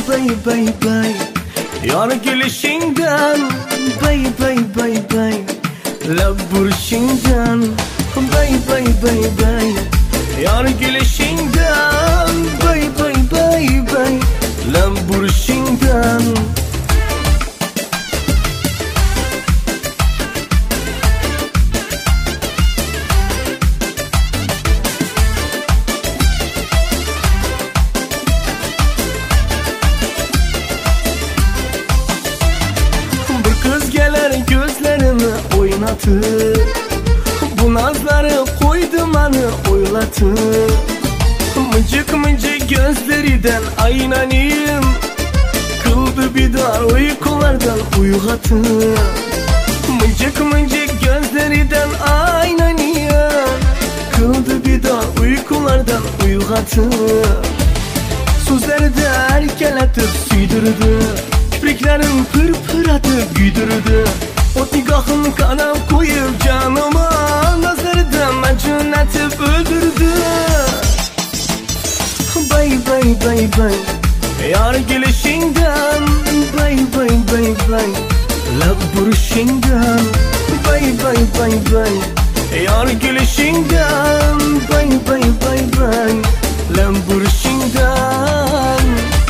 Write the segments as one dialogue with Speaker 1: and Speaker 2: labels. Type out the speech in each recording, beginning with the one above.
Speaker 1: bay bay bay. Yar gülüşünden bay bay bay bay. Lab buruşundan bay bay bay bay. Yar gülüşünden bay bay bay bay. Lab buruşundan. Kız gelir gözlerini oynatır, bu nazları koydu bana oylatır. Mıcık mıcık gözlerinden aynanıyım, kıldı bir dar uykulardan uygatır. Mıcık mıcık gözlerinden aynanıyım, kıldı bir dar uykulardan uygatır. Sözleri de erkeletip süydürdü, kipriklerim pır atıp güldürdü. O nigahın kanam koyup canıma, nazarda macun atıp öldürdü. Bay bay bay bay. Yar gülüşünden bay bay bay bay. Lab buruşundan bay bay bay bay. Yar gülüşünden bay bay bay bay. Lab buruşundan.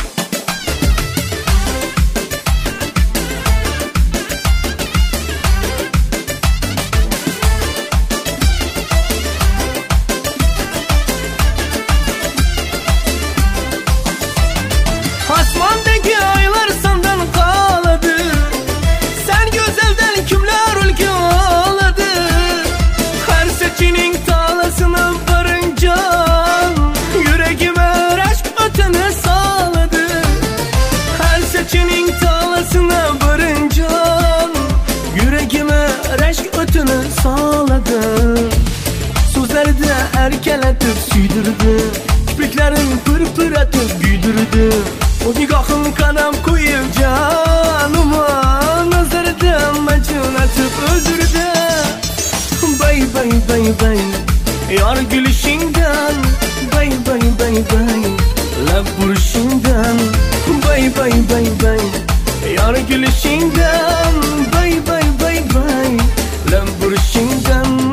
Speaker 1: Asmandaki aylar senden kaladı, sen güzelden kimler ülke ağladı. Her seçenin talasına varınca yüreğime aşk öteni sağladı. Her seçenin talasına varınca yüreğime aşk öteni sağladı. Sözlerde erkeletip süydürdü, kipriklerin pır atıp güldürdü. O nigahın kanam koyup canıma, nazarda macun atıp öldürdü. Bay bay bay bay. Yar gülüşünden bay bay bay bay. Lab buruşundan bay bay bay bay. Yar gülüşünden bay bay bay bay. Lab buruşundan.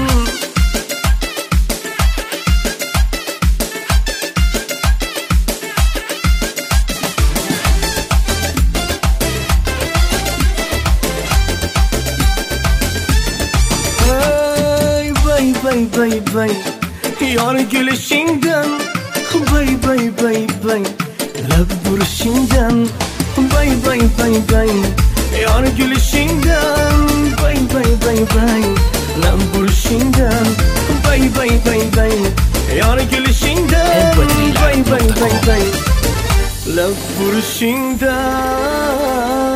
Speaker 1: Bay bay bay. Yar gülüşünden bay bay bay bay. Lab buruşundan bay bay bay bay. Yar gülüşünden bay bay bay bay. Lab buruşundan bay bay bay bay. Yar gülüşünden bay bay bay bay. Lab buruşundan.